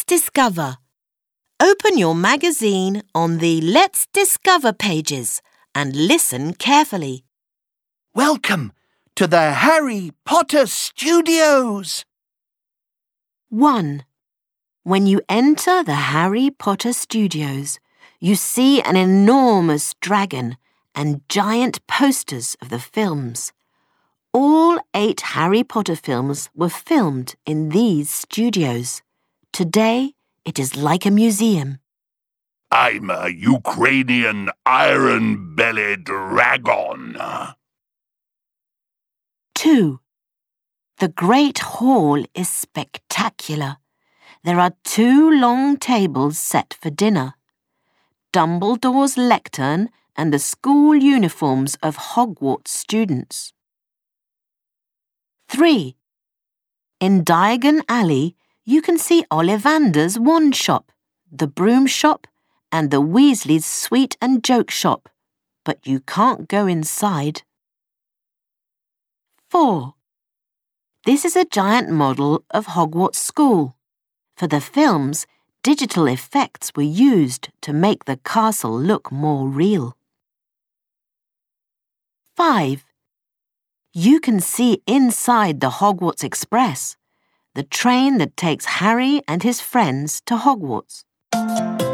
discover. Open your magazine on the Let's Discover pages and listen carefully. Welcome to the Harry Potter Studios. 1. When you enter the Harry Potter Studios, you see an enormous dragon and giant posters of the films. All 8 Harry Potter films were filmed in these studios. Today, it is like a museum. I'm a Ukrainian iron-bellied dragon. 2. The Great Hall is spectacular. There are 2 long tables set for dinner. Dumbledore's lectern and the school uniforms of Hogwarts students. 3. In Diagon Alley, you can see Ollivander's wand shop, the broom shop, and the Weasleys' sweet and joke shop, but you can't go inside. 4. This is a giant model of Hogwarts School. For the films, digital effects were used to make the castle look more real. 5. You can see inside the Hogwarts Express, the train that takes Harry and his friends to Hogwarts.